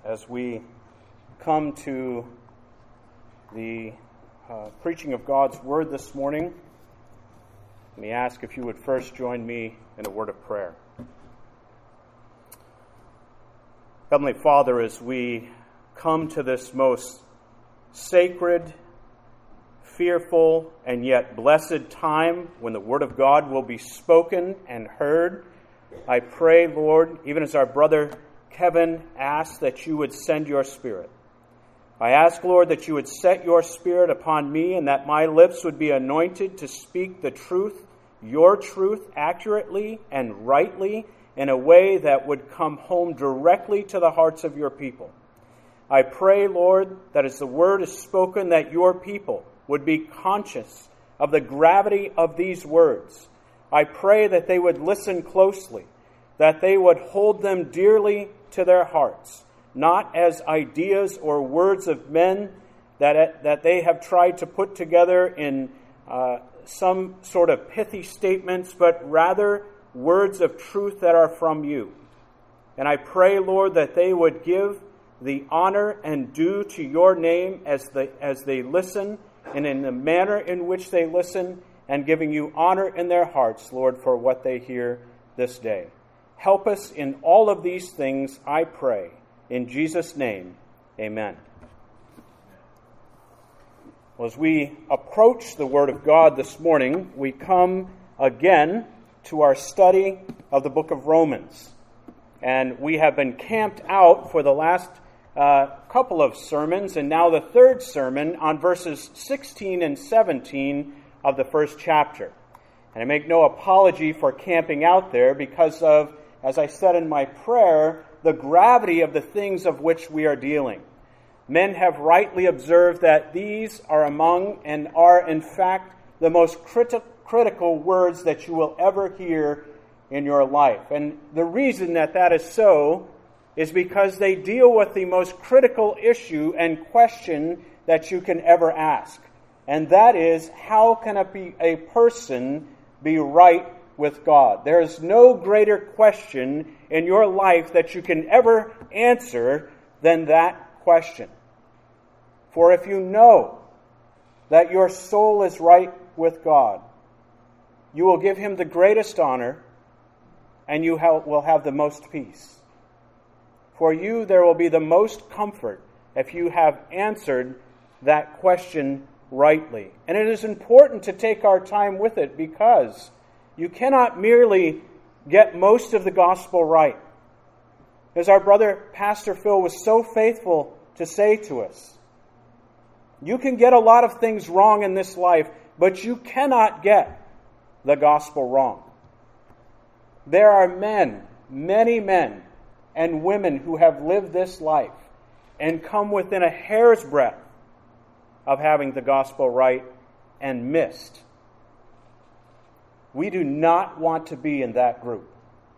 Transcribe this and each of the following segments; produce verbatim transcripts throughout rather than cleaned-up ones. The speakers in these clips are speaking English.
as we come to the uh, preaching of God's Word this morning, let me ask if you would first join me in a word of prayer. Heavenly Father, as we come to this most sacred, fearful, and yet blessed time when the Word of God will be spoken and heard, I pray, Lord, even as our brother Kevin asked, that you would send your Spirit. I ask, Lord, that you would set your Spirit upon me and that my lips would be anointed to speak the truth, your truth, accurately and rightly in a way that would come home directly to the hearts of your people. I pray, Lord, that as the word is spoken, that your people would be conscious of the gravity of these words. I pray that they would listen closely, that they would hold them dearly to their hearts, not as ideas or words of men that, that they have tried to put together in uh, some sort of pithy statements, but rather words of truth that are from you. And I pray, Lord, that they would give the honor and due to your name as they, as they listen, and in the manner in which they listen, and giving you honor in their hearts, Lord, for what they hear this day. Help us in all of these things, I pray. In Jesus' name, amen. Well, as we approach the Word of God this morning, we come again to our study of the book of Romans. And we have been camped out for the last uh, couple of sermons, and now the third sermon on verses sixteen and seventeen of the first chapter. And I make no apology for camping out there because of, as I said in my prayer, the gravity of the things of which we are dealing. Men have rightly observed that these are among and are in fact the most criti- critical words that you will ever hear in your life. And the reason that that is so is because they deal with the most critical issue and question that you can ever ask. And that is, how can a, be, a person be right with God? There is no greater question in your life that you can ever answer than that question. For if you know that your soul is right with God, you will give him the greatest honor, and you will have the most peace. For you there will be the most comfort if you have answered that question rightly. And it is important to take our time with it, because you cannot merely get most of the gospel right. As our brother Pastor Phil was so faithful to say to us, you can get a lot of things wrong in this life, but you cannot get the gospel wrong. There are men, many men and women who have lived this life and come within a hair's breadth of having the gospel right and missed. We do not want to be in that group.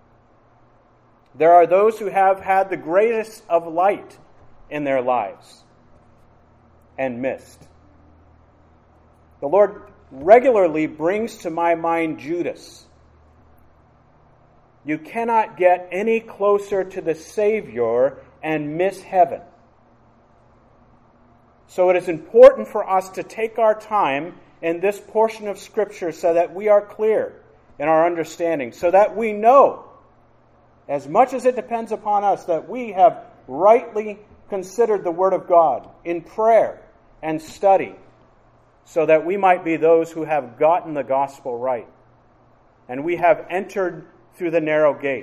There are those who have had the greatest of light in their lives and missed. The Lord regularly brings to my mind Judas. You cannot get any closer to the Savior and miss heaven. So it is important for us to take our time in this portion of Scripture so that we are clear in our understanding, so that we know, as much as it depends upon us, that we have rightly considered the Word of God in prayer and study, so that we might be those who have gotten the gospel right, and we have entered through the narrow gate,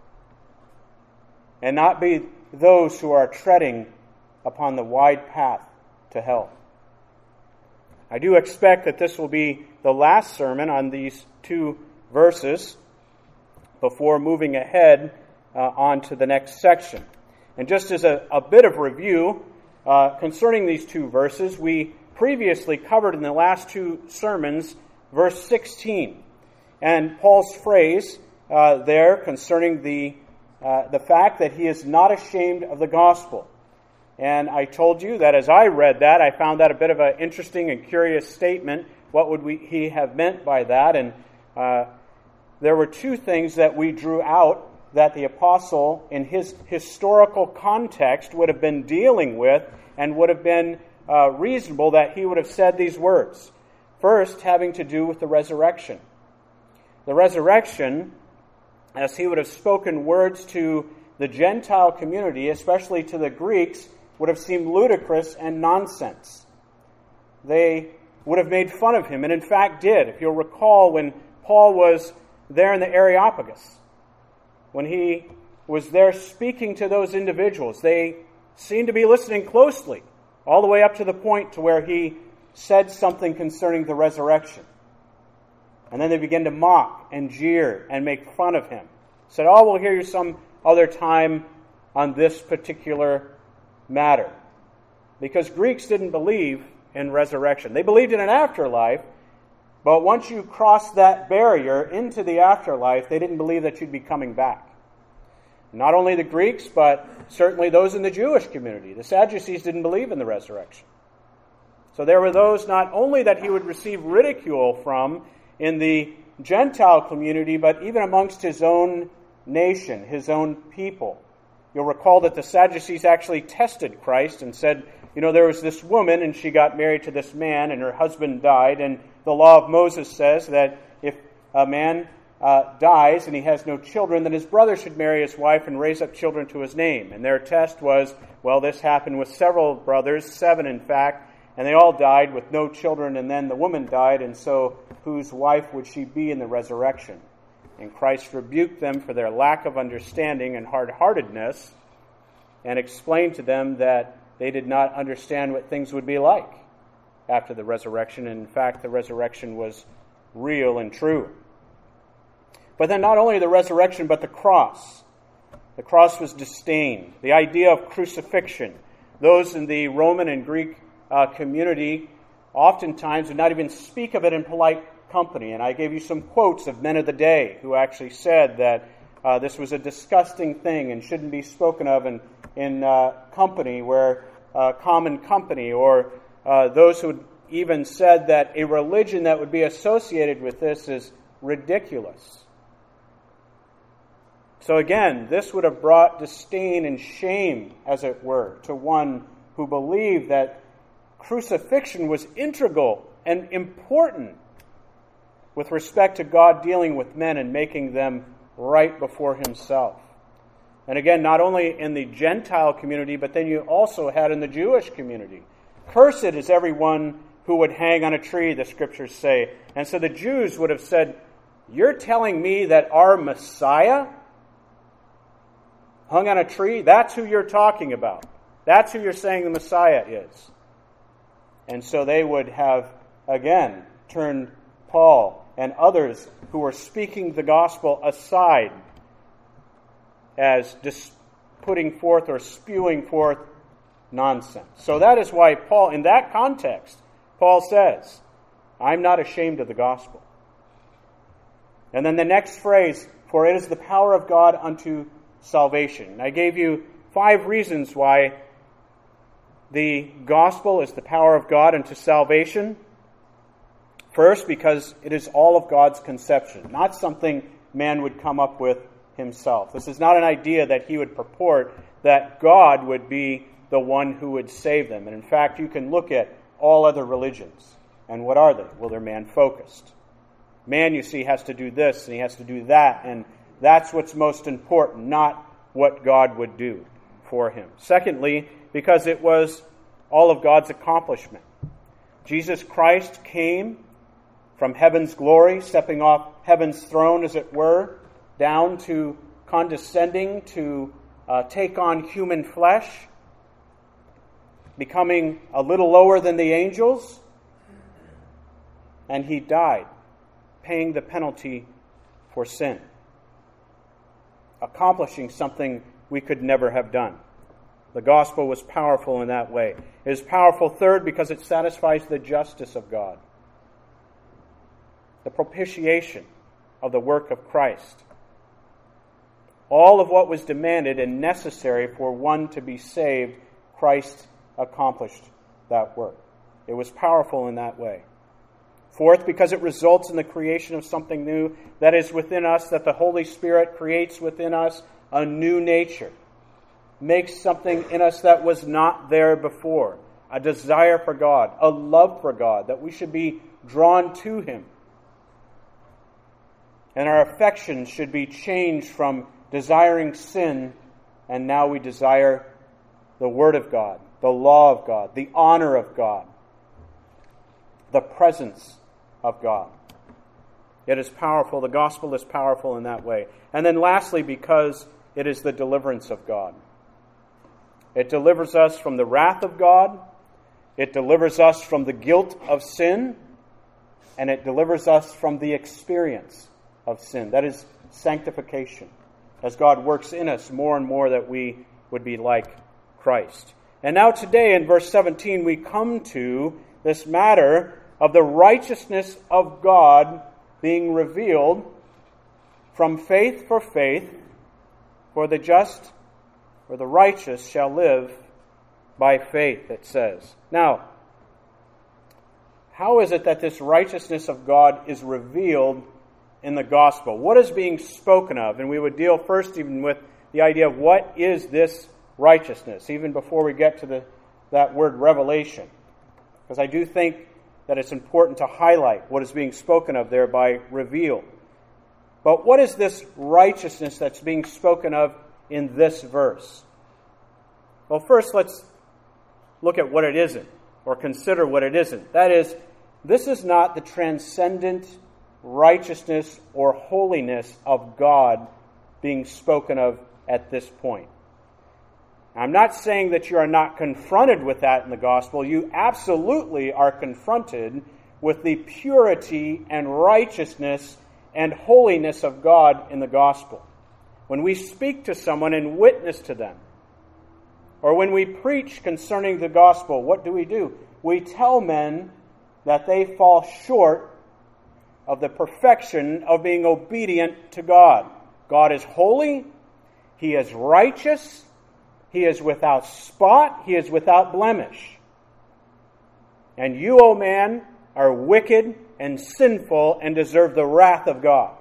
and not be those who are treading upon the wide path to hell. I do expect that this will be the last sermon on these two verses before moving ahead uh, on to the next section. And just as a, a bit of review uh, concerning these two verses, we previously covered in the last two sermons verse sixteen, and Paul's phrase uh, there concerning the uh, the fact that he is not ashamed of the gospel. And I told you that as I read that, I found that a bit of an interesting and curious statement. What would we, he have meant by that? And uh, there were two things that we drew out that the apostle, in his historical context, would have been dealing with, and would have been uh, reasonable that he would have said these words. First, having to do with the resurrection. The resurrection, as he would have spoken words to the Gentile community, especially to the Greeks, would have seemed ludicrous and nonsense. They would have made fun of him, and in fact did. If you'll recall, when Paul was there in the Areopagus, when he was there speaking to those individuals, they seemed to be listening closely, all the way up to the point to where he said something concerning the resurrection. And then they began to mock and jeer and make fun of him. Said, oh, we'll hear you some other time on this particular matter. Because Greeks didn't believe in resurrection. They believed in an afterlife, but once you crossed that barrier into the afterlife, they didn't believe that you'd be coming back. Not only the Greeks, but certainly those in the Jewish community. The Sadducees didn't believe in the resurrection. So there were those not only that he would receive ridicule from in the Gentile community, but even amongst his own nation, his own people. You'll recall that the Sadducees actually tested Christ and said, you know, there was this woman and she got married to this man and her husband died, and the law of Moses says that if a man uh, dies and he has no children, then his brother should marry his wife and raise up children to his name. And their test was, well, this happened with several brothers, seven in fact, and they all died with no children, and then the woman died, and so whose wife would she be in the resurrection? And Christ rebuked them for their lack of understanding and hard-heartedness, and explained to them that they did not understand what things would be like after the resurrection. And in fact, the resurrection was real and true. But then not only the resurrection, but the cross. The cross was disdained. The idea of crucifixion. Those in the Roman and Greek uh, community oftentimes would not even speak of it in polite company. And I gave you some quotes of men of the day who actually said that uh, this was a disgusting thing and shouldn't be spoken of in, in uh, company, where uh, common company, or uh, those who even said that a religion that would be associated with this is ridiculous. So again, this would have brought disdain and shame, as it were, to one who believed that crucifixion was integral and important with respect to God dealing with men and making them right before himself. And again, not only in the Gentile community, but then you also had in the Jewish community. Cursed is everyone who would hang on a tree, the scriptures say. And so the Jews would have said, you're telling me that our Messiah hung on a tree? That's who you're talking about. That's who you're saying the Messiah is. And so they would have, again, turned Paul and others who were speaking the gospel aside as dis- putting forth or spewing forth nonsense. So that is why Paul, in that context, Paul says, I'm not ashamed of the gospel. And then the next phrase, for it is the power of God unto salvation. I gave you five reasons why the gospel is the power of God unto salvation. First, because it is all of God's conception, not something man would come up with himself. This is not an idea that he would purport that God would be the one who would save them. And in fact, you can look at all other religions. And what are they? Well, they're man-focused. Man, you see, has to do this and he has to do that. And that's what's most important, not what God would do for him. Secondly, because it was all of God's accomplishment. Jesus Christ came from heaven's glory, stepping off heaven's throne, as it were, down to condescending to uh, take on human flesh, becoming a little lower than the angels, and he died, paying the penalty for sin, accomplishing something we could never have done. The gospel was powerful in that way. It is powerful, third, because it satisfies the justice of God, the propitiation of the work of Christ. All of what was demanded and necessary for one to be saved, Christ accomplished that work. It was powerful in that way. Fourth, because it results in the creation of something new that is within us, that the Holy Spirit creates within us a new nature, makes something in us that was not there before, a desire for God, a love for God, that we should be drawn to Him. And our affections should be changed from desiring sin, and now we desire the Word of God, the law of God, the honor of God, the presence of God. It is powerful. The gospel is powerful in that way. And then lastly, because it is the deliverance of God. It delivers us from the wrath of God. It delivers us from the guilt of sin. And it delivers us from the experience of sin. That is sanctification, as God works in us more and more that we would be like Christ. And now today in verse seventeen we come to this matter of the righteousness of God being revealed from faith for faith, for the just or the righteous shall live by faith, it says. Now, how is it that this righteousness of God is revealed in the gospel? What is being spoken of? And we would deal first even with the idea of what is this righteousness, even before we get to the that word revelation. Because I do think that it's important to highlight what is being spoken of there by revealed. But what is this righteousness that's being spoken of in this verse? Well, first let's look at what it isn't, or consider what it isn't. That is, this is not the transcendent righteousness or holiness of God being spoken of at this point. I'm not saying that you are not confronted with that in the gospel. You absolutely are confronted with the purity and righteousness and holiness of God in the gospel. When we speak to someone and witness to them, or when we preach concerning the gospel, what do we do? We tell men that they fall short of the perfection of being obedient to God. God is holy, He is righteous, He is without spot, He is without blemish. And you, O man, are wicked and sinful and deserve the wrath of God.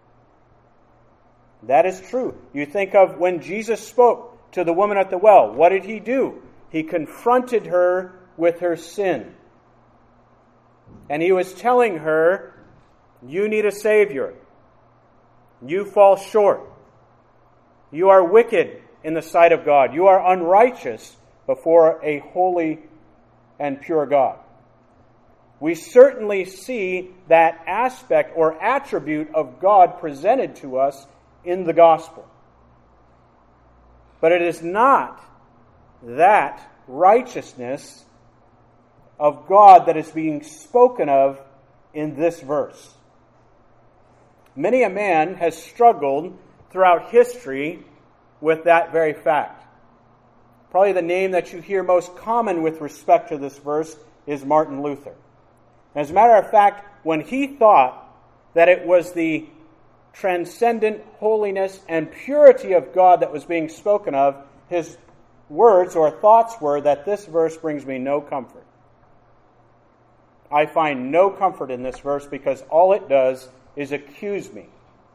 That is true. You think of when Jesus spoke to the woman at the well. What did He do? He confronted her with her sin. And He was telling her, you need a Savior. You fall short. You are wicked in the sight of God. You are unrighteous before a holy and pure God. We certainly see that aspect or attribute of God presented to us in the gospel. But it is not that righteousness of God that is being spoken of in this verse. Many a man has struggled throughout history with that very fact. Probably the name that you hear most common with respect to this verse is Martin Luther. As a matter of fact, when he thought that it was the transcendent holiness and purity of God that was being spoken of, his words or thoughts were that this verse brings me no comfort. I find no comfort in this verse because all it does is accuse me.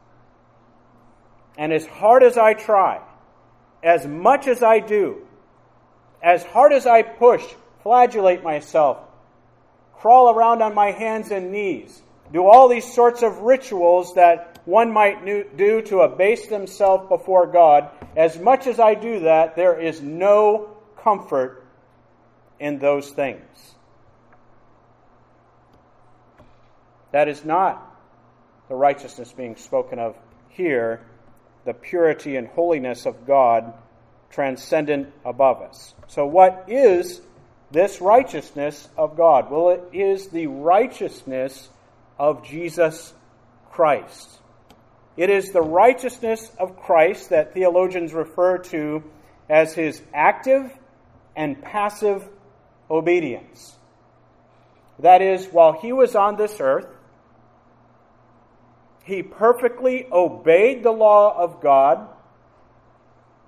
And as hard as I try, as much as I do, as hard as I push, flagellate myself, crawl around on my hands and knees, do all these sorts of rituals that one might do to abase themselves before God, as much as I do that, there is no comfort in those things. That is not the righteousness being spoken of here, the purity and holiness of God transcendent above us. So what is this righteousness of God? Well, it is the righteousness of Jesus Christ. It is the righteousness of Christ that theologians refer to as His active and passive obedience. That is, while He was on this earth, He perfectly obeyed the law of God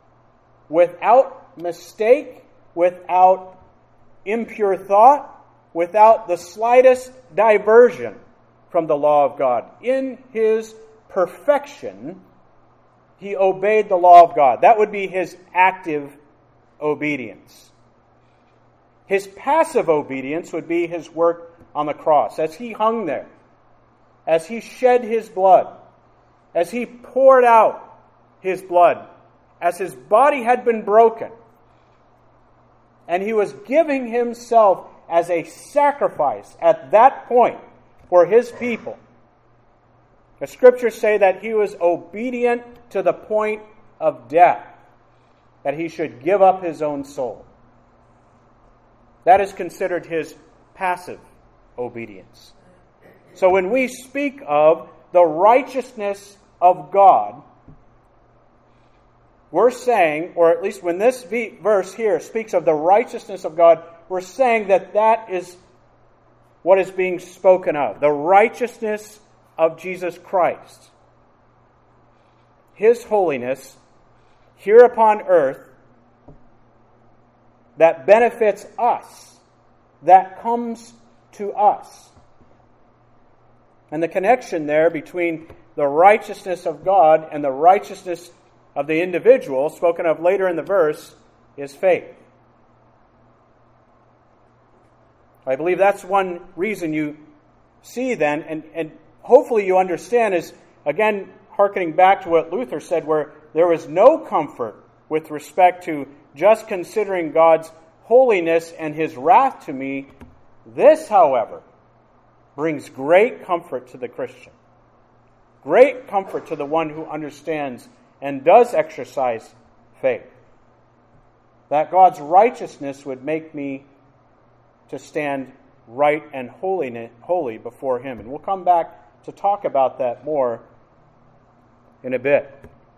without mistake, without impure thought, without the slightest diversion from the law of God. In his perfection, he obeyed the law of God. That would be his active obedience. His passive obedience would be his work on the cross. As he hung there, as he shed his blood, as he poured out his blood, as his body had been broken, and he was giving himself as a sacrifice at that point for his people. The scriptures say that he was obedient to the point of death, that he should give up his own soul. That is considered his passive obedience. So when we speak of the righteousness of God, we're saying, or at least when this verse here speaks of the righteousness of God, we're saying that that is what is being spoken of. The righteousness of Jesus Christ. His holiness here upon earth that benefits us, that comes to us. And the connection there between the righteousness of God and the righteousness of the individual, spoken of later in the verse, is faith. I believe that's one reason you see then, and, and hopefully you understand, is, again, hearkening back to what Luther said, where there was no comfort with respect to just considering God's holiness and his wrath to me. This, however, brings great comfort to the Christian. Great comfort to the one who understands and does exercise faith. That God's righteousness would make me to stand right and holy before him. And we'll come back to talk about that more in a bit.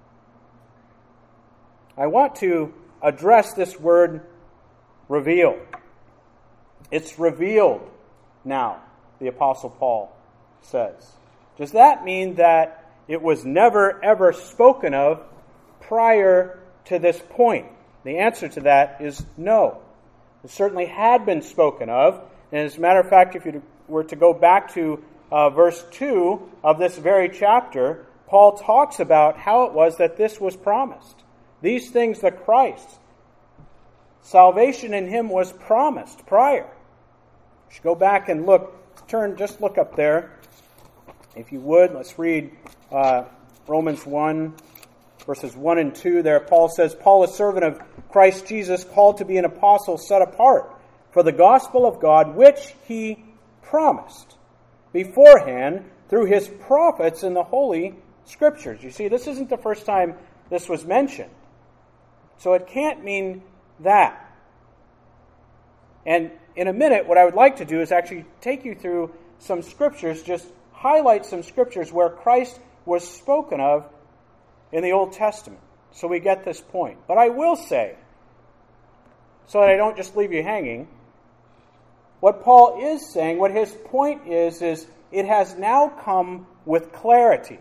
I want to address this word revealed. It's revealed now, the Apostle Paul says. Does that mean that it was never ever spoken of prior to this point? The answer to that is no. It certainly had been spoken of. And as a matter of fact, if you were to go back to uh, verse two of this very chapter, Paul talks about how it was that this was promised. These things that Christ, salvation in him was promised prior. You should go back and look, turn, just look up there. If you would, let's read uh, Romans one, verses one and two there. Paul says, Paul, a servant of Christ Jesus, called to be an apostle, set apart for the gospel of God, which he promised beforehand through his prophets in the Holy Scriptures. You see, this isn't the first time this was mentioned. So it can't mean that. And in a minute, what I would like to do is actually take you through some scriptures, just highlight some scriptures where Christ was spoken of in the Old Testament, so we get this point. But I will say, so that I don't just leave you hanging, what Paul is saying, what his point is, is it has now come with clarity.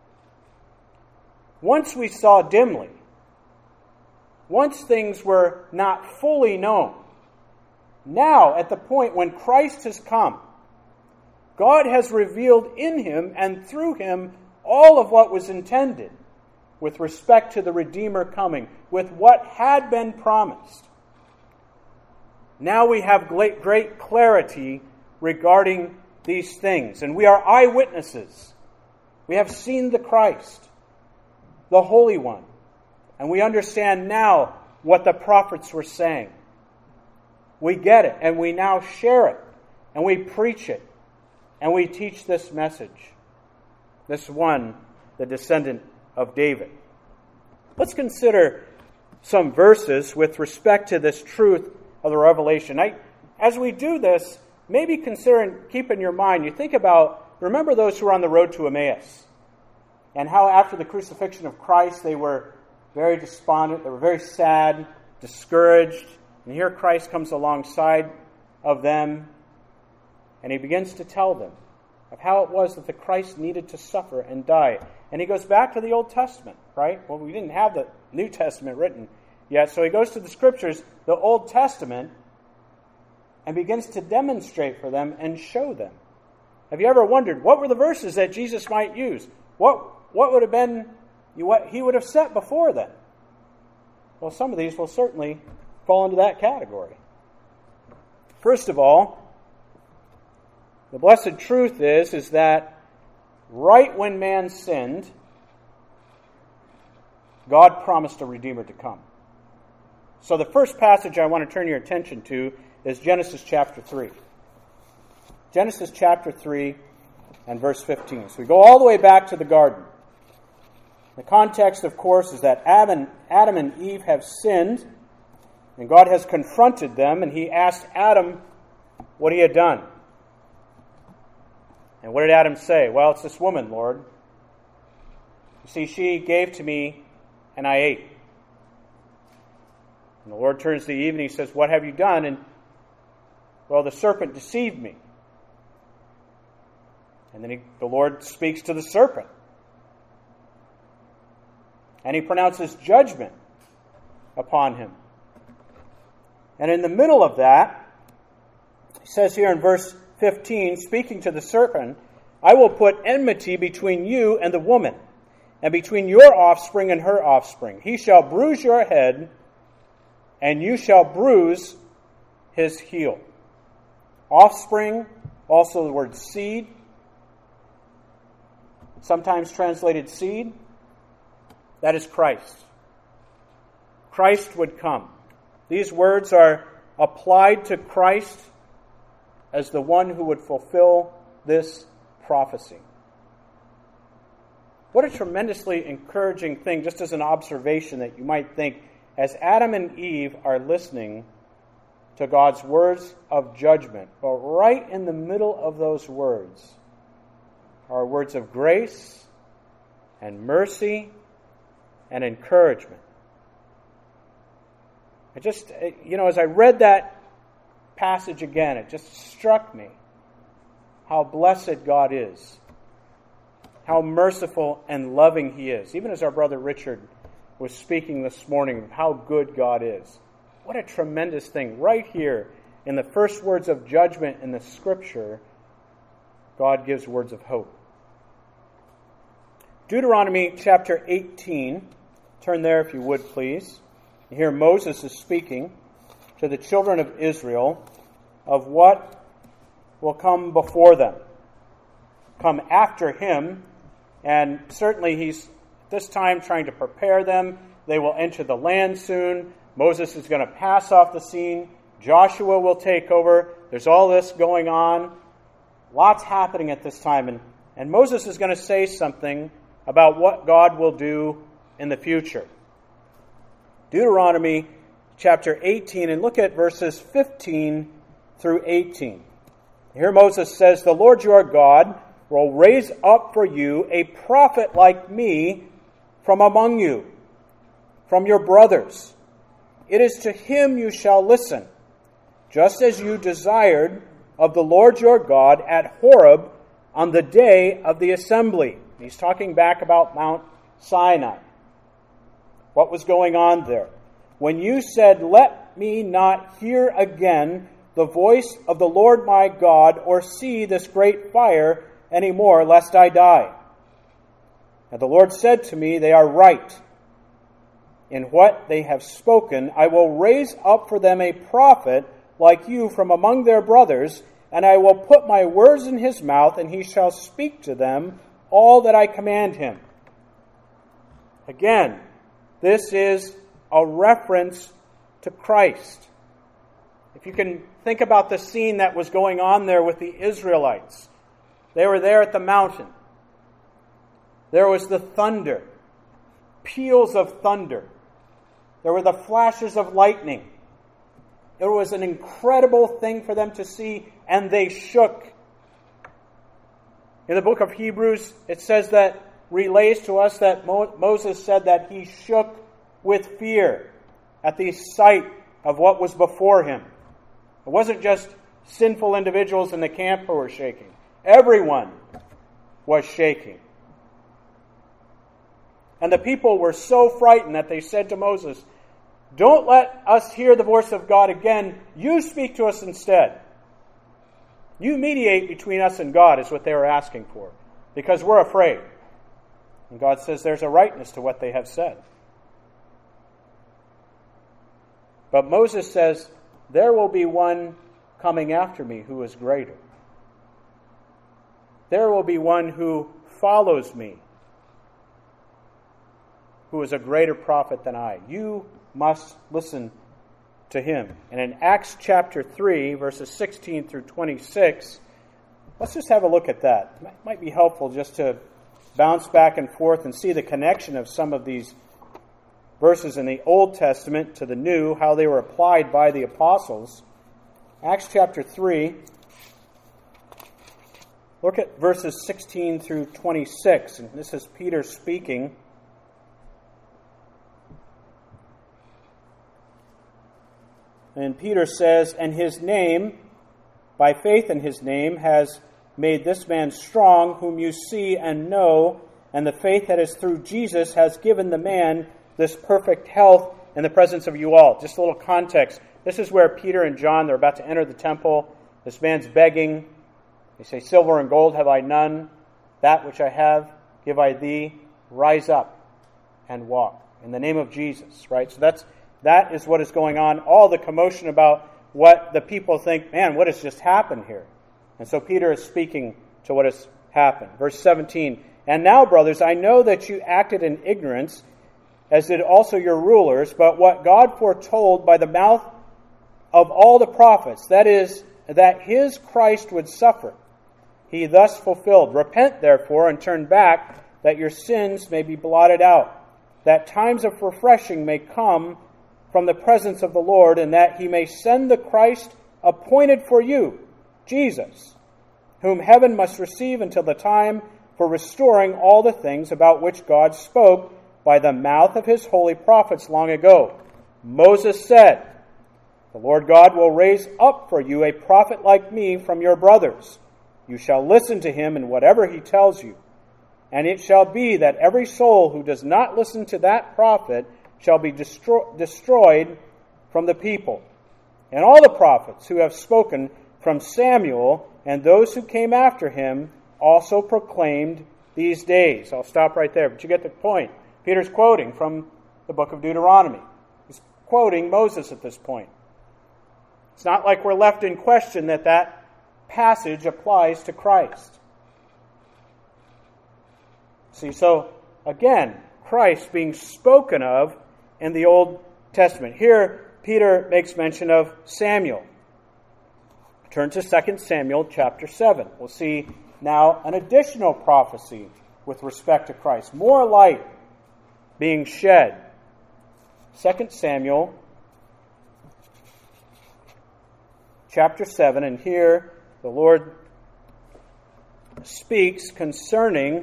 Once we saw dimly, once things were not fully known, now at the point when Christ has come, God has revealed in him and through him all of what was intended with respect to the Redeemer coming, with what had been promised. Now we have great, great clarity regarding these things, and we are eyewitnesses. We have seen the Christ, the Holy One, and we understand now what the prophets were saying. We get it, and we now share it, and we preach it, and we teach this message. This one, the descendant of David. Let's consider some verses with respect to this truth of the revelation. I, as we do this, maybe consider and keep in your mind, you think about, remember those who were on the road to Emmaus, and how after the crucifixion of Christ they were very despondent, they were very sad, discouraged, and here Christ comes alongside of them, and he begins to tell them of how it was that the Christ needed to suffer and die. And he goes back to the Old Testament, right? Well, we didn't have the New Testament written yet, so he goes to the Scriptures, the Old Testament, and begins to demonstrate for them and show them. Have you ever wondered, what were the verses that Jesus might use? What, what would have been what he would have set before them? Well, some of these will certainly fall into that category. First of all, the blessed truth is, is that right when man sinned, God promised a Redeemer to come. So the first passage I want to turn your attention to is Genesis chapter three. Genesis chapter three and verse fifteen. So we go all the way back to the garden. The context, of course, is that Adam, Adam and Eve have sinned, and God has confronted them, and he asked Adam what he had done. And what did Adam say? Well, it's this woman, Lord. You see, she gave to me, and I ate. And the Lord turns to Eve, and he says, what have you done? And, well, the serpent deceived me. And then he, the Lord speaks to the serpent. And he pronounces judgment upon him. And in the middle of that, he says here in verse fifteen, speaking to the serpent, I will put enmity between you and the woman, and between your offspring and her offspring. He shall bruise your head, and you shall bruise his heel. Offspring, also the word seed, sometimes translated seed, that is Christ. Christ would come. These words are applied to Christ as the one who would fulfill this prophecy. What a tremendously encouraging thing, just as an observation that you might think, as Adam and Eve are listening to God's words of judgment, but right in the middle of those words are words of grace and mercy and encouragement. I just, you know, as I read that passage again, it just struck me how blessed God is, how merciful and loving he is. Even as our brother Richard was speaking this morning of how good God is. What a tremendous thing. Right here in the first words of judgment in the Scripture, God gives words of hope. Deuteronomy chapter eighteen. Turn there if you would, please. Here Moses is speaking to the children of Israel of what will come before them, come after him, and certainly he's this time trying to prepare them. They will enter the land soon. Moses is going to pass off the scene. Joshua will take over. There's all this going on. Lots happening at this time. And, and Moses is going to say something about what God will do in the future. Deuteronomy chapter eighteen, and look at verses fifteen through eighteen. Here Moses says, the Lord your God will raise up for you a prophet like me from among you, from your brothers. It is to him you shall listen, just as you desired of the Lord your God at Horeb on the day of the assembly. He's talking back about Mount Sinai. What was going on there? When you said, let me not hear again the voice of the Lord my God, or see this great fire any more, lest I die. And the Lord said to me, they are right in what they have spoken. I will raise up for them a prophet like you from among their brothers, and I will put my words in his mouth, and he shall speak to them all that I command him. Again, this is a reference to Christ. If you can think about the scene that was going on there with the Israelites. They were there at the mountain. There was the thunder, peals of thunder. There were the flashes of lightning. It was an incredible thing for them to see, and they shook. In the book of Hebrews, it says that, relays to us that Mo- Moses said that he shook with fear at the sight of what was before him. It wasn't just sinful individuals in the camp who were shaking. Everyone was shaking. And the people were so frightened that they said to Moses, Don't let us hear the voice of God again. You speak to us instead. You mediate between us and God is what they were asking for, because we're afraid. And God says there's a rightness to what they have said. But Moses says, there will be one coming after me who is greater. There will be one who follows me, who is a greater prophet than I. You must listen to him. And in Acts chapter three, verses sixteen through twenty-six, let's just have a look at that. It might be helpful just to bounce back and forth and see the connection of some of these verses in the Old Testament to the New, how they were applied by the apostles. Acts chapter three, look at verses sixteen through twenty-six. And this is Peter speaking. And Peter says, and his name, by faith in his name, has made this man strong, whom you see and know, and the faith that is through Jesus has given the man this perfect health in the presence of you all. Just a little context. This is where Peter and John, they're about to enter the temple. This man's begging. They say, silver and gold have I none. That which I have give I thee. Rise up and walk. In the name of Jesus, right? So that's that is what is going on. All the commotion about what the people think, man, what has just happened here? And so Peter is speaking to what has happened. Verse seventeen, and now, brothers, I know that you acted in ignorance, as did also your rulers, but what God foretold by the mouth of all the prophets, that is, that his Christ would suffer, he thus fulfilled. Repent, therefore, and turn back, that your sins may be blotted out, that times of refreshing may come from the presence of the Lord, and that he may send the Christ appointed for you, Jesus, whom heaven must receive until the time for restoring all the things about which God spoke by the mouth of his holy prophets long ago. Moses said, the Lord God will raise up for you a prophet like me from your brothers. You shall listen to him in whatever he tells you. And it shall be that every soul who does not listen to that prophet shall be destro- destroyed from the people. And all the prophets who have spoken from Samuel and those who came after him also proclaimed these days. I'll stop right there, but you get the point. Peter's quoting from the book of Deuteronomy. He's quoting Moses at this point. It's not like we're left in question that that passage applies to Christ. See, so again, Christ being spoken of in the Old Testament. Here, Peter makes mention of Samuel. Turn to Second Samuel chapter seven. We'll see now an additional prophecy with respect to Christ. More light being shed. Second Samuel chapter seven, and here the Lord speaks concerning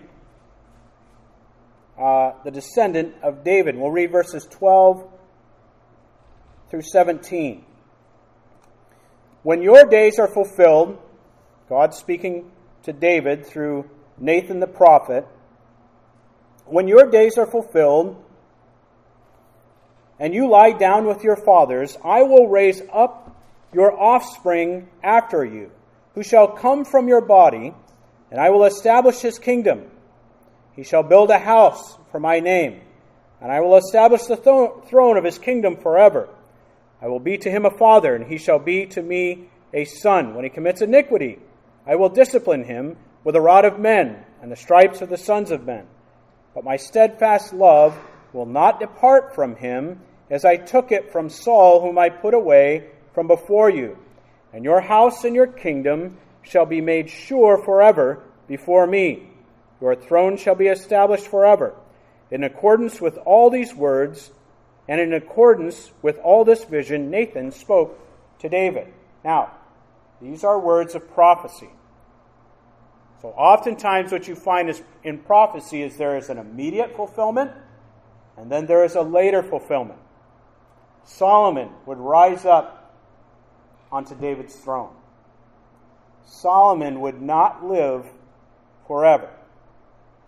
uh, the descendant of David. We'll read verses twelve through seventeen. When your days are fulfilled, God speaking to David through Nathan the prophet, when your days are fulfilled, and you lie down with your fathers, I will raise up your offspring after you, who shall come from your body, and I will establish his kingdom. He shall build a house for my name, and I will establish the th- throne of his kingdom forever. I will be to him a father, and he shall be to me a son. When he commits iniquity, I will discipline him with a rod of men and the stripes of the sons of men. But my steadfast love will not depart from him, as I took it from Saul, whom I put away from before you. And your house and your kingdom shall be made sure forever before me. Your throne shall be established forever. In accordance with all these words, and in accordance with all this vision, Nathan spoke to David. Now, these are words of prophecy. So oftentimes what you find is in prophecy is there is an immediate fulfillment, and then there is a later fulfillment. Solomon would rise up onto David's throne. Solomon would not live forever.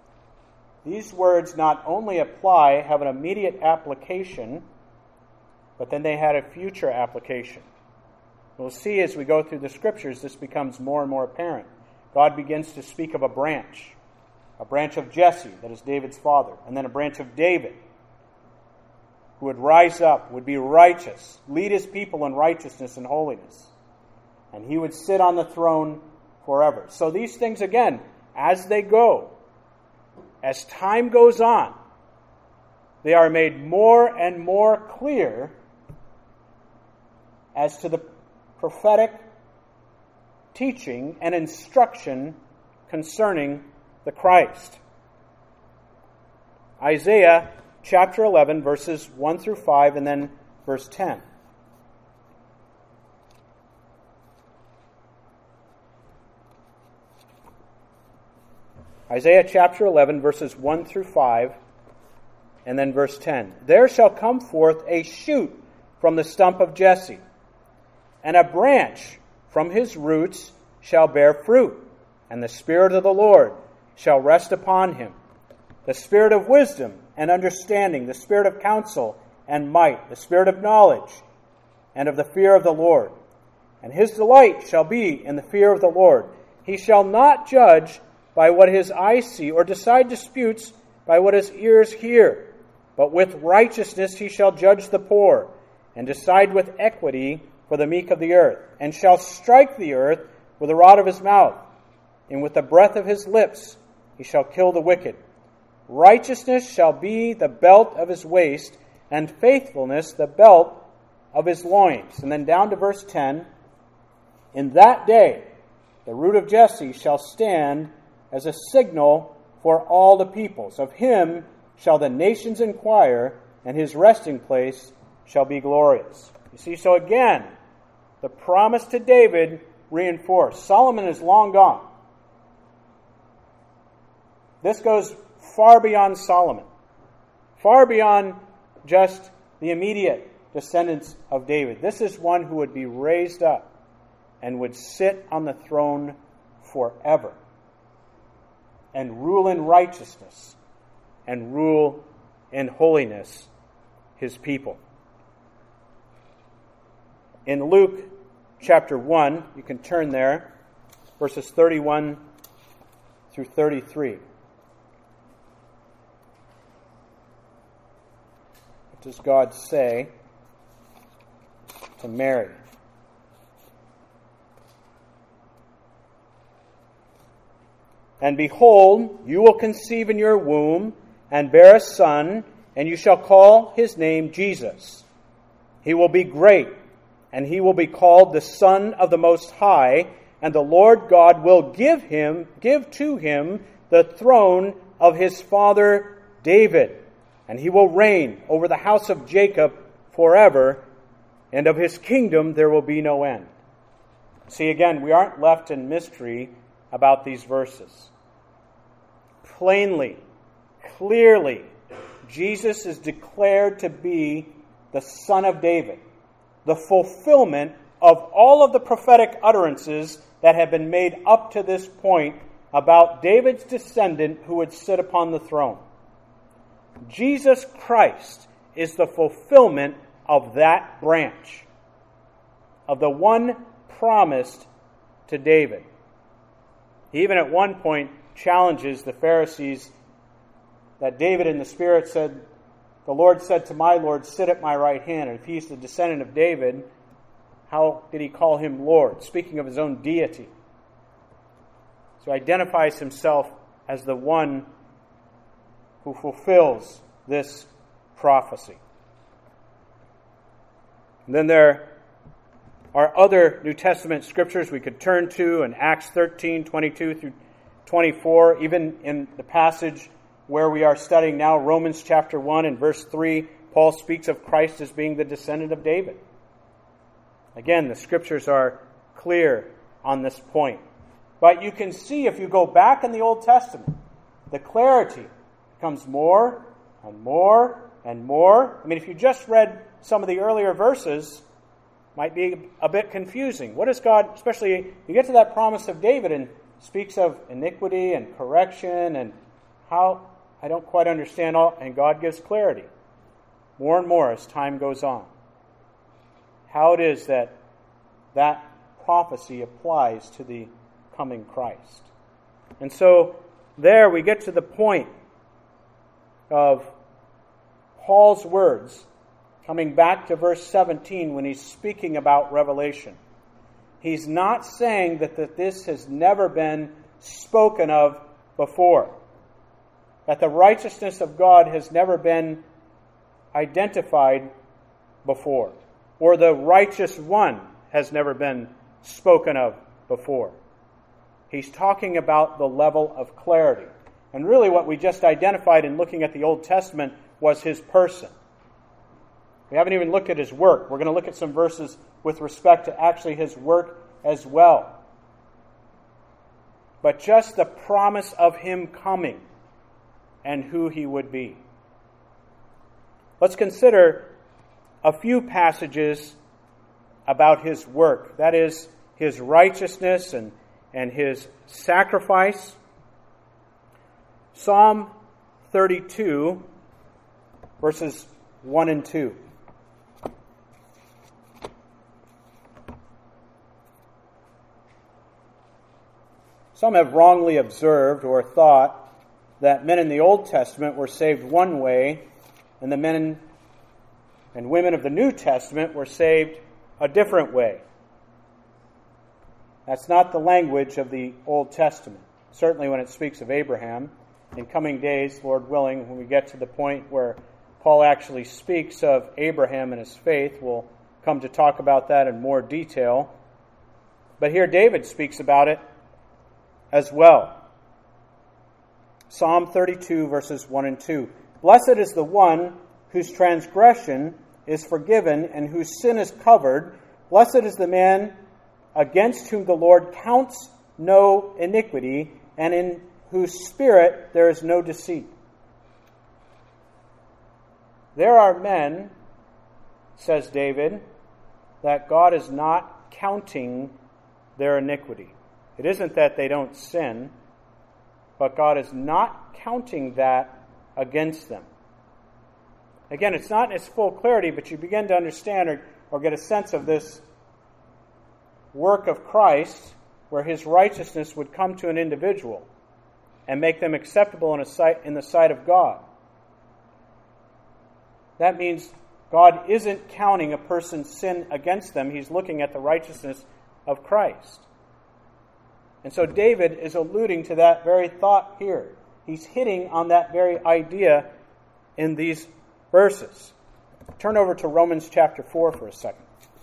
These words not only apply, have an immediate application, but then they had a future application. We'll see as we go through the Scriptures, this becomes more and more apparent. God begins to speak of a branch, a branch of Jesse, that is David's father, and then a branch of David, who would rise up, would be righteous, lead his people in righteousness and holiness, and he would sit on the throne forever. So these things, again, as they go, as time goes on, they are made more and more clear as to the prophetic teaching and instruction concerning the Christ. Isaiah chapter eleven, verses one through five, and then verse ten. Isaiah chapter eleven, verses one through five, and then verse ten. There shall come forth a shoot from the stump of Jesse, and a branch from his roots shall bear fruit, and the Spirit of the Lord shall rest upon him, the Spirit of wisdom and understanding, the Spirit of counsel and might, the Spirit of knowledge and of the fear of the Lord. And his delight shall be in the fear of the Lord. He shall not judge by what his eyes see, or decide disputes by what his ears hear. But with righteousness he shall judge the poor, and decide with equity for the meek of the earth, and shall strike the earth with the rod of his mouth, and with the breath of his lips he shall kill the wicked. Righteousness shall be the belt of his waist, and faithfulness the belt of his loins. And then down to verse ten. In that day the root of Jesse shall stand as a signal for all the peoples. Of him shall the nations inquire, and his resting place shall be glorious. You see, so again, the promise to David reinforced. Solomon is long gone. This goes far beyond Solomon, far beyond just the immediate descendants of David. This is one who would be raised up and would sit on the throne forever and rule in righteousness and rule in holiness his people. In Luke chapter one, you can turn there, verses thirty-one through thirty-three. What does God say to Mary? And behold, you will conceive in your womb and bear a son, and you shall call his name Jesus. He will be great, and he will be called the Son of the Most High, and the Lord God will give him, give to him the throne of his father David, and he will reign over the house of Jacob forever, and of his kingdom there will be no end. See, again, we aren't left in mystery about these verses. Plainly, clearly, Jesus is declared to be the Son of David, the fulfillment of all of the prophetic utterances that have been made up to this point about David's descendant who would sit upon the throne. Jesus Christ is the fulfillment of that branch, of the one promised to David. He even at one point challenges the Pharisees that David in the Spirit said, the Lord said to my Lord, sit at my right hand. And if he's the descendant of David, how did he call him Lord? Speaking of his own deity. So he identifies himself as the one who fulfills this prophecy. And then there are other New Testament scriptures we could turn to in Acts thirteen, twenty-two through twenty-four, even in the passage where we are studying now, Romans chapter one and verse three, Paul speaks of Christ as being the descendant of David. Again, the scriptures are clear on this point. But you can see if you go back in the Old Testament, the clarity becomes more and more and more. I mean, if you just read some of the earlier verses, might be a bit confusing. What is God, especially, you get to that promise of David and speaks of iniquity and correction and how, I don't quite understand all, and God gives clarity more and more as time goes on. how it is that that prophecy applies to the coming Christ. And so there we get to the point of Paul's words, coming back to verse seventeen when he's speaking about Revelation. He's not saying that, that this has never been spoken of before, that the righteousness of God has never been identified before, or the righteous one has never been spoken of before. He's talking about the level of clarity. And really what we just identified in looking at the Old Testament was his person. We haven't even looked at his work. We're going to look at some verses with respect to actually his work as well. But just the promise of him coming and who he would be. Let's consider a few passages about his work. That is, his righteousness and, and his sacrifice. Psalm thirty-two, verses one and two. Some have wrongly observed or thought that men in the Old Testament were saved one way, and the men and women of the New Testament were saved a different way. That's not the language of the Old Testament. Certainly when it speaks of Abraham. In coming days, Lord willing, when we get to the point where Paul actually speaks of Abraham and his faith, we'll come to talk about that in more detail. But here David speaks about it as well. Psalm thirty-two, verses one and two. Blessed is the one whose transgression is forgiven and whose sin is covered. Blessed is the man against whom the Lord counts no iniquity, and in whose spirit there is no deceit. There are men, says David, that God is not counting their iniquity. It isn't that they don't sin, but God is not counting that against them. Again, it's not in its full clarity, but you begin to understand or, or get a sense of this work of Christ, where his righteousness would come to an individual and make them acceptable in, a sight, in the sight of God. That means God isn't counting a person's sin against them. He's looking at the righteousness of Christ. And so David is alluding to that very thought here. He's hitting on that very idea in these verses. Turn over to Romans chapter four for a second.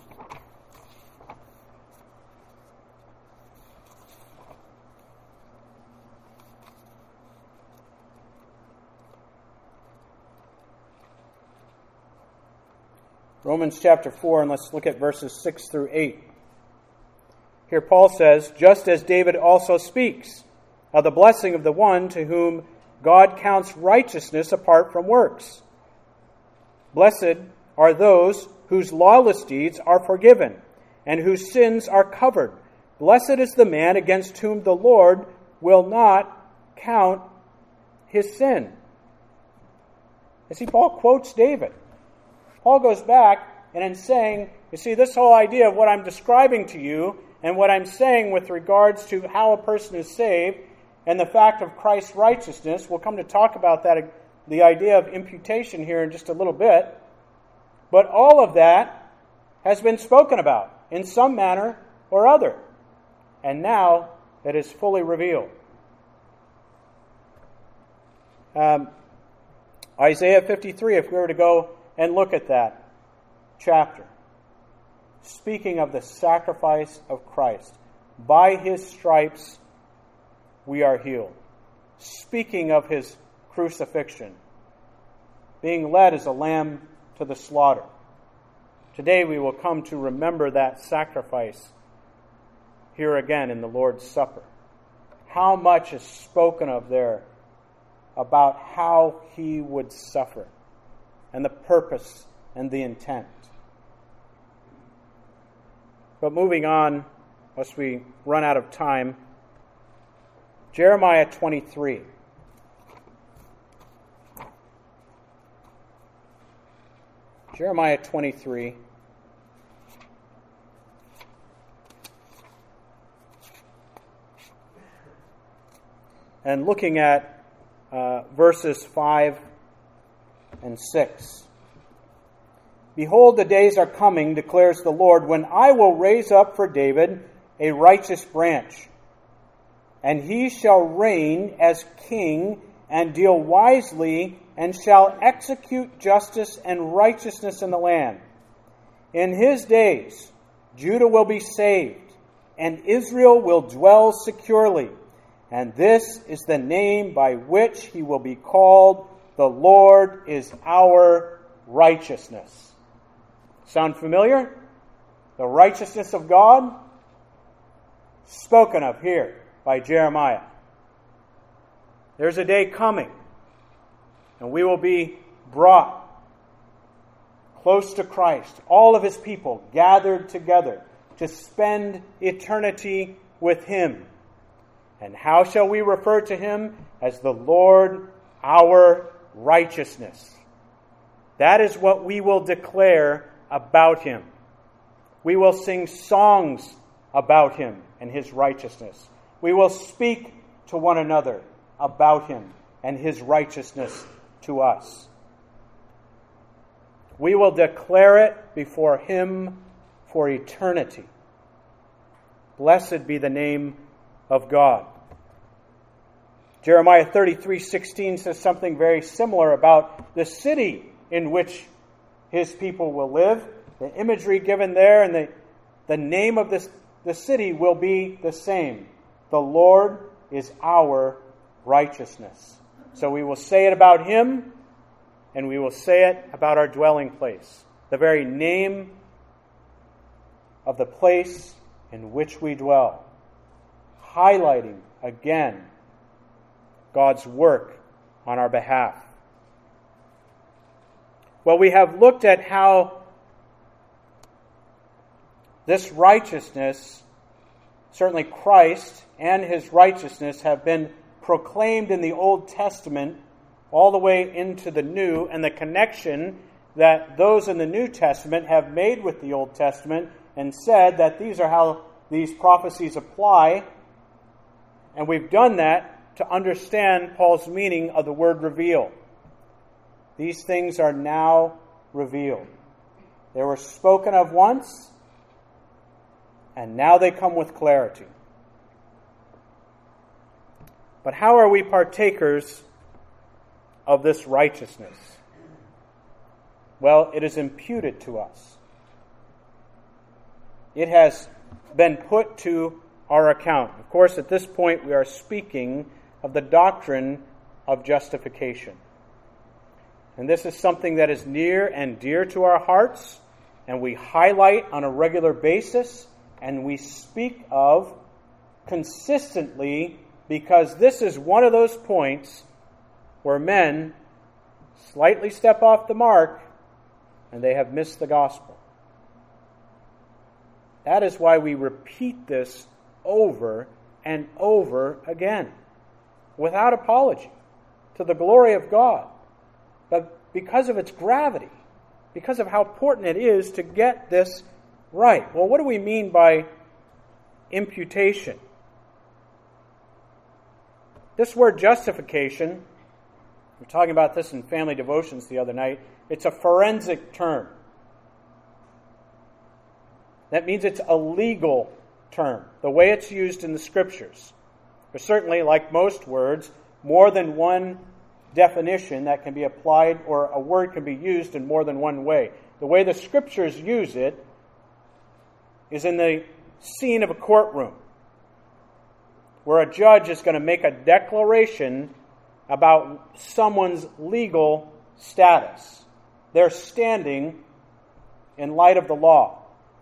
Romans chapter four, and let's look at verses six through eight. Here Paul says, just as David also speaks of the blessing of the one to whom God counts righteousness apart from works. Blessed are those whose lawless deeds are forgiven and whose sins are covered. Blessed is the man against whom the Lord will not count his sin. You see, Paul quotes David. Paul goes back and in saying, you see, this whole idea of what I'm describing to you and what I'm saying with regards to how a person is saved and the fact of Christ's righteousness, we'll come to talk about that, the idea of imputation here in just a little bit. But all of that has been spoken about in some manner or other. And now it is fully revealed. Um, Isaiah fifty-three, if we were to go and look at that chapter. Speaking of the sacrifice of Christ. By his stripes we are healed. Speaking of his crucifixion. Being led as a lamb to the slaughter. Today we will come to remember that sacrifice here again in the Lord's Supper. How much is spoken of there about how he would suffer and the purpose and the intent. But moving on, lest we run out of time, Jeremiah twenty-three. Jeremiah twenty-three. and looking at uh, verses five and six. Behold, the days are coming, declares the Lord, when I will raise up for David a righteous branch, and he shall reign as king and deal wisely, and shall execute justice and righteousness in the land. In his days, Judah will be saved, and Israel will dwell securely. And this is the name by which he will be called, the Lord is our righteousness. Sound familiar? The righteousness of God, spoken of here by Jeremiah. There's a day coming, and we will be brought close to Christ, all of his people gathered together to spend eternity with him. And how shall we refer to him? As the Lord our righteousness. That is what we will declare about him. We will sing songs about him and his righteousness. We will speak to one another about him and his righteousness to us. We will declare it before him for eternity. Blessed be the name of God. Jeremiah thirty-three sixteen says something very similar about the city in which his people will live. The imagery given there and the, the name of this the city will be the same. The Lord is our righteousness. So we will say it about him, and we will say it about our dwelling place. The very name of the place in which we dwell. Highlighting again God's work on our behalf. Well, we have looked at how this righteousness, certainly Christ and his righteousness, have been proclaimed in the Old Testament all the way into the New, and the connection that those in the New Testament have made with the Old Testament and said that these are how these prophecies apply. And we've done that to understand Paul's meaning of the word reveal. These things are now revealed. They were spoken of once, and now they come with clarity. But how are we partakers of this righteousness? Well, it is imputed to us. It has been put to our account. Of course, at this point we are speaking of the doctrine of justification. And this is something that is near and dear to our hearts, and we highlight on a regular basis, and we speak of consistently, because this is one of those points where men slightly step off the mark and they have missed the gospel. That is why we repeat this over and over again, without apology, to the glory of God. But because of its gravity, because of how important it is to get this right. Well, what do we mean by imputation? This word justification, we were talking about this in family devotions the other night, it's a forensic term. That means it's a legal term, the way it's used in the Scriptures. There's certainly, like most words, more than one definition that can be applied, or a word can be used in more than one way. The way the Scriptures use it is in the scene of a courtroom, where a judge is going to make a declaration about someone's legal status, their standing in light of the law.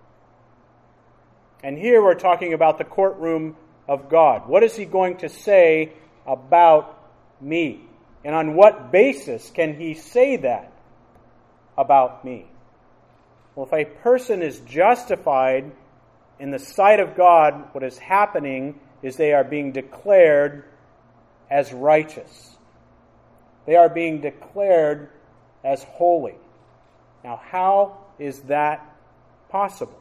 And here we're talking about the courtroom of God. What is he going to say about me? And on what basis can he say that about me? Well, if a person is justified in the sight of God, what is happening is they are being declared as righteous. They are being declared as holy. Now, how is that possible?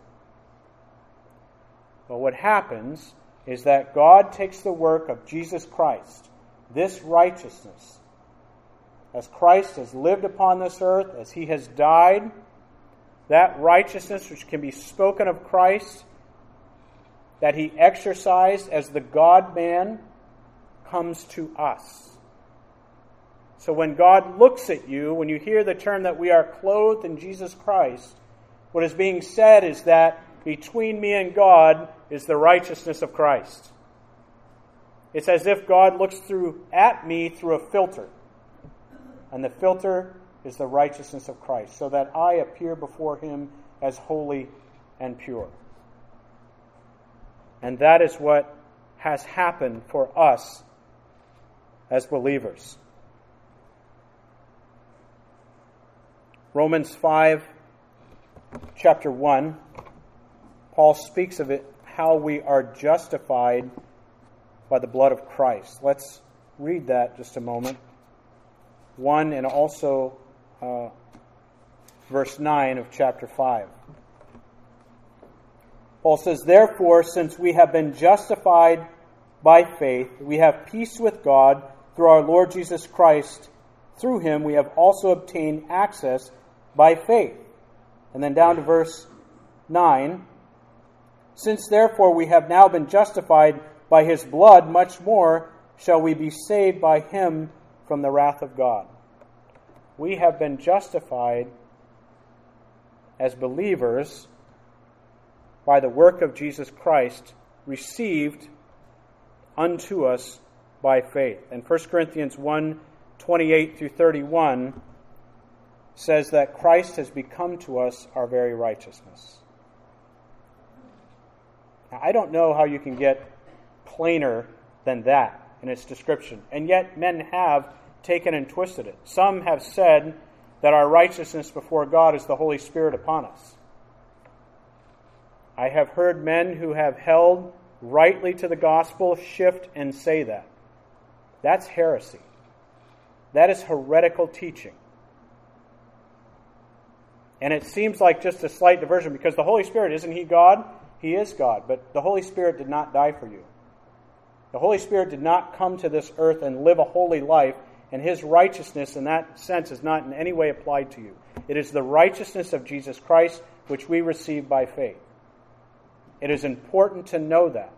Well, what happens is that God takes the work of Jesus Christ, this righteousness, as Christ has lived upon this earth, as he has died, that righteousness which can be spoken of Christ, that he exercised as the God-man, comes to us. So when God looks at you, when you hear the term that we are clothed in Jesus Christ, what is being said is that between me and God is the righteousness of Christ. It's as if God looks through at me through a filter. And the filter is the righteousness of Christ, so that I appear before him as holy and pure. And that is what has happened for us as believers. Romans five, chapter one, Paul speaks of it, how we are justified by the blood of Christ. Let's read that just a moment. one and also uh, verse nine of chapter five. Paul says, "Therefore, since we have been justified by faith, we have peace with God through our Lord Jesus Christ. Through him we have also obtained access by faith." And then down to verse nine. "Since therefore we have now been justified by his blood, much more shall we be saved by him from the wrath of God." We have been justified as believers by the work of Jesus Christ, received unto us by faith. And First Corinthians one, twenty-eight through thirty-one says that Christ has become to us our very righteousness. Now, I don't know how you can get plainer than that in its description. And yet men have taken and twisted it. Some have said that our righteousness before God is the Holy Spirit upon us. I have heard men who have held rightly to the gospel shift and say that. That's heresy. That is heretical teaching. And it seems like just a slight diversion, because the Holy Spirit, isn't he God? He is God, but the Holy Spirit did not die for you. The Holy Spirit did not come to this earth and live a holy life, and his righteousness in that sense is not in any way applied to you. It is the righteousness of Jesus Christ which we receive by faith. It is important to know that.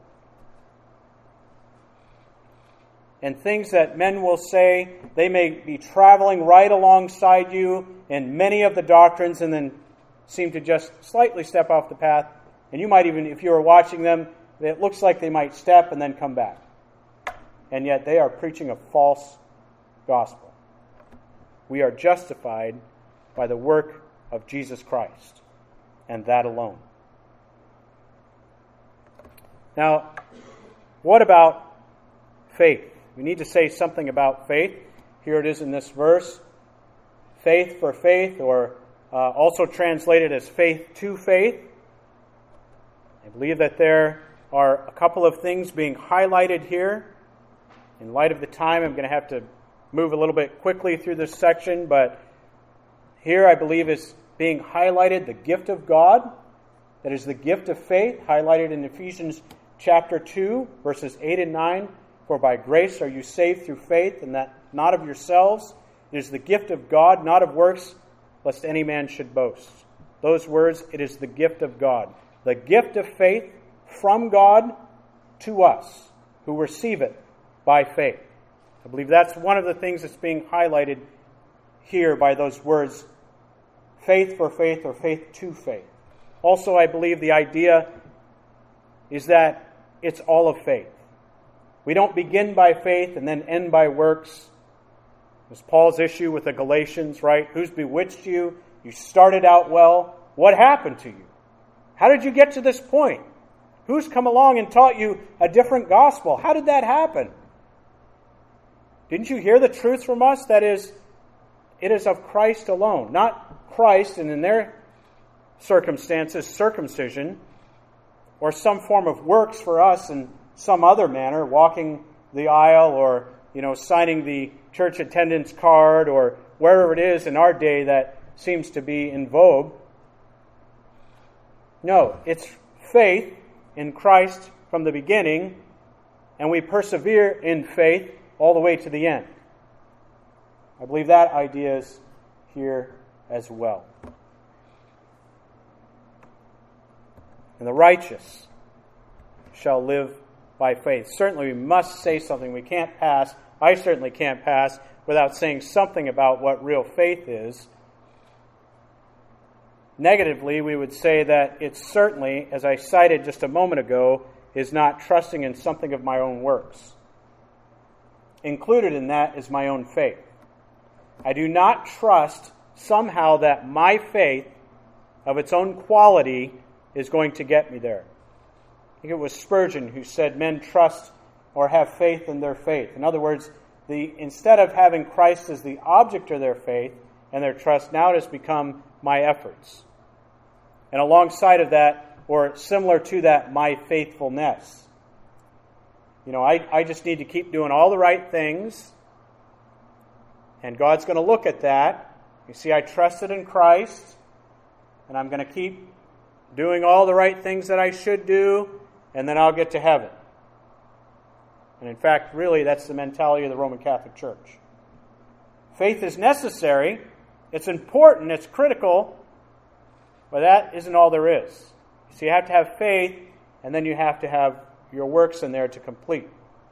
And things that men will say, they may be traveling right alongside you in many of the doctrines and then seem to just slightly step off the path. And you might even, if you were watching them, it looks like they might step and then come back. And yet they are preaching a false gospel. We are justified by the work of Jesus Christ, and that alone. Now, what about faith? We need to say something about faith. Here it is in this verse. Faith for faith, or uh, also translated as faith to faith. I believe that there are a couple of things being highlighted here. In light of the time, I'm going to have to move a little bit quickly through this section, but here I believe is being highlighted the gift of God. That is the gift of faith, highlighted in Ephesians chapter two, verses eight and nine. "For by grace are you saved through faith, and that not of yourselves. It is the gift of God, not of works, lest any man should boast." Those words, it is the gift of God. The gift of faith from God to us, who receive it by faith. I believe that's one of the things that's being highlighted here by those words, faith for faith or faith to faith. Also, I believe the idea is that it's all of faith. We don't begin by faith and then end by works. It's Paul's issue with the Galatians, right? Who's bewitched you? You started out well. What happened to you? How did you get to this point? Who's come along and taught you a different gospel? How did that happen? Didn't you hear the truth from us? That is, it is of Christ alone. Not Christ, and in their circumstances, circumcision, or some form of works for us in some other manner, walking the aisle or, you know, signing the church attendance card or wherever it is in our day that seems to be in vogue. No, it's faith in Christ from the beginning, and we persevere in faith all the way to the end. I believe that idea is here as well. And the righteous shall live by faith. Certainly we must say something. We can't pass, I certainly can't pass, without saying something about what real faith is. Negatively, we would say that it certainly, as I cited just a moment ago, is not trusting in something of my own works. Included in that is my own faith. I do not trust somehow that my faith of its own quality is going to get me there. I think it was Spurgeon who said men trust or have faith in their faith. In other words, the instead of having Christ as the object of their faith and their trust, now it has become my efforts. And alongside of that, or similar to that, my faithfulness. You know, I, I just need to keep doing all the right things, and God's going to look at that. You see, I trusted in Christ, and I'm going to keep doing all the right things that I should do, and then I'll get to heaven. And in fact, really, that's the mentality of the Roman Catholic Church. Faith is necessary, it's important, it's critical, but that isn't all there is. So you have to have faith, and then you have to have your works in there to complete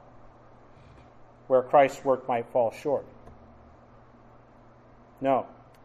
where Christ's work might fall short. No.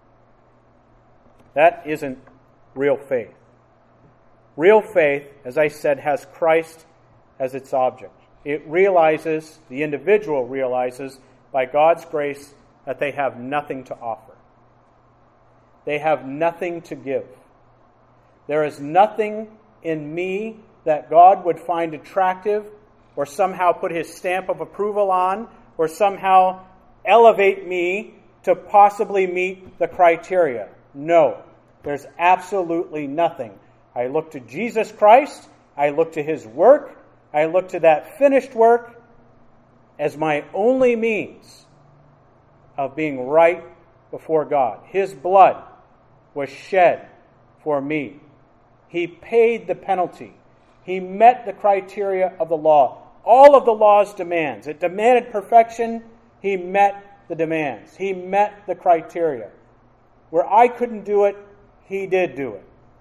That isn't real faith. Real faith, as I said, has Christ as its object. It realizes, the individual realizes, by God's grace, that they have nothing to offer. They have nothing to give. There is nothing in me that God would find attractive or somehow put his stamp of approval on or somehow elevate me to possibly meet the criteria. No, there's absolutely nothing. I look to Jesus Christ, I look to his work, I look to that finished work as my only means of being right before God. His blood was shed for me. He paid the penalty. He met the criteria of the law. All of the law's demands. It demanded perfection. He met the demands. He met the criteria. Where I couldn't do it, he did do it.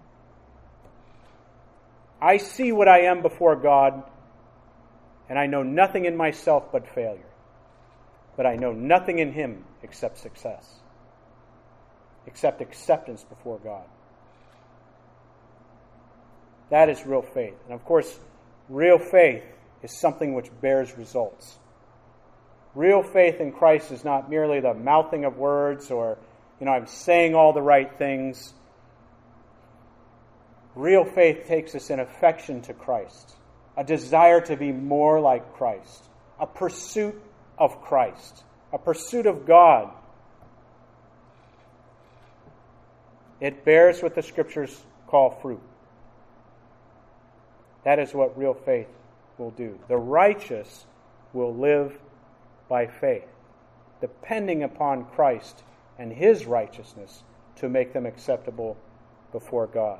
I see what I am before God, and I know nothing in myself but failure. But I know nothing in him except success, except acceptance before God. That is real faith. And of course, real faith is something which bears results. Real faith in Christ is not merely the mouthing of words or, you know, I'm saying all the right things. Real faith takes us in affection to Christ, a desire to be more like Christ, a pursuit of Christ, a pursuit of God. It bears what the Scriptures call fruit. That is what real faith will do. The righteous will live by faith, depending upon Christ and his righteousness to make them acceptable before God.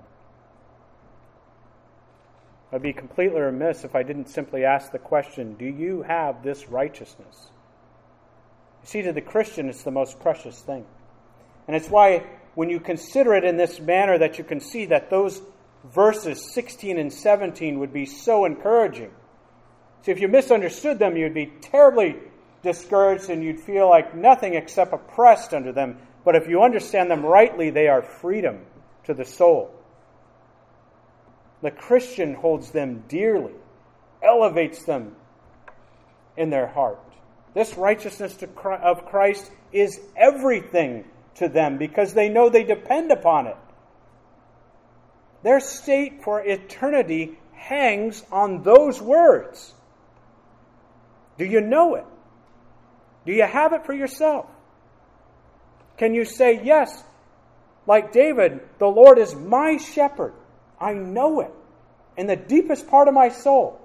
I'd be completely remiss if I didn't simply ask the question, do you have this righteousness? You see, to the Christian, it's the most precious thing. And it's why when you consider it in this manner that you can see that those verses sixteen and seventeen would be so encouraging. See, if you misunderstood them, you'd be terribly discouraged and you'd feel like nothing except oppressed under them. But if you understand them rightly, they are freedom to the soul. The Christian holds them dearly, elevates them in their heart. This righteousness of Christ is everything to them because they know they depend upon it. Their state for eternity hangs on those words. Do you know it? Do you have it for yourself? Can you say, yes, like David, the Lord is my shepherd. I know it in the deepest part of my soul.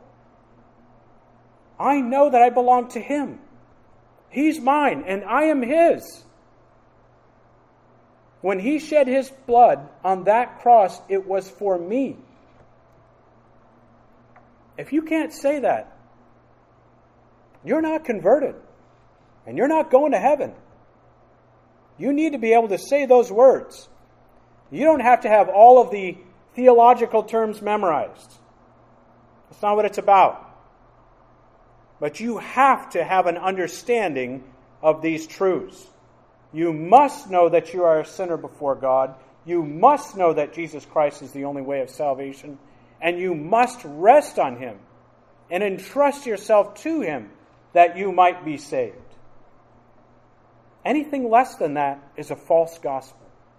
I know that I belong to him. He's mine and I am his. When he shed his blood on that cross, it was for me. If you can't say that, you're not converted. and you're not going to heaven. You need to be able to say those words. You don't have to have all of the theological terms memorized. That's not what it's about. But you have to have an understanding of these truths. You must know that you are a sinner before God. You must know that Jesus Christ is the only way of salvation. And you must rest on Him and entrust yourself to Him that you might be saved. Anything less than that is a false gospel.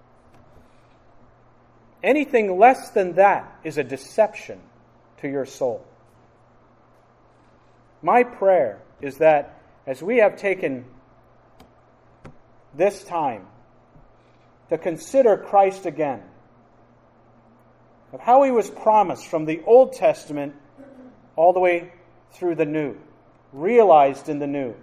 Anything less than that is a deception to your soul. My prayer is that as we have taken this time to consider Christ again, of how He was promised from the Old Testament all the way through the New, realized in the New,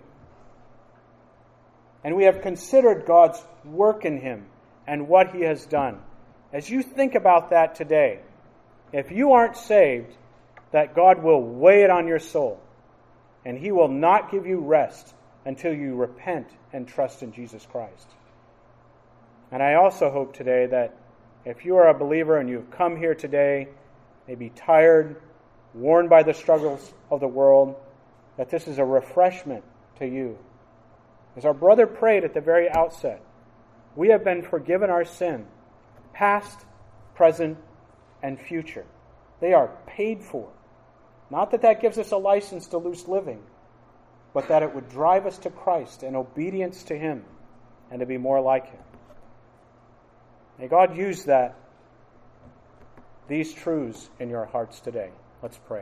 and we have considered God's work in Him and what He has done. As you think about that today, if you aren't saved, that God will weigh it on your soul, and He will not give you rest until you repent and trust in Jesus Christ. And I also hope today that if you are a believer and you've come here today, maybe tired, worn by the struggles of the world, that this is a refreshment to you. As our brother prayed at the very outset, we have been forgiven our sin, past, present, and future. They are paid for. Not that that gives us a license to loose living, but that it would drive us to Christ in obedience to Him and to be more like Him. May God use that, these truths in your hearts today. Let's pray.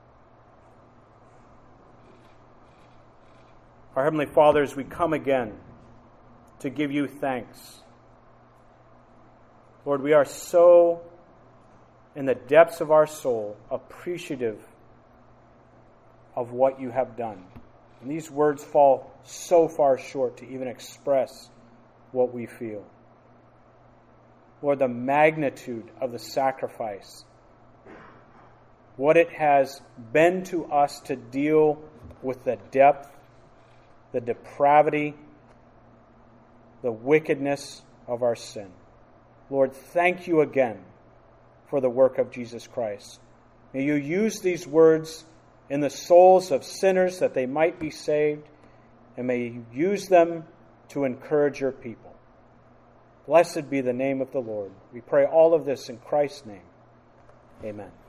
Our Heavenly Father, as we come again to give You thanks, Lord, we are so, in the depths of our soul, appreciative of what You have done. And these words fall so far short to even express what we feel. Lord, the magnitude of the sacrifice, what it has been to us to deal with the depth, the depravity, the wickedness of our sin. Lord, thank You again for the work of Jesus Christ. May You use these words in the souls of sinners that they might be saved, and may You use them to encourage Your people. Blessed be the name of the Lord. We pray all of this in Christ's name. Amen.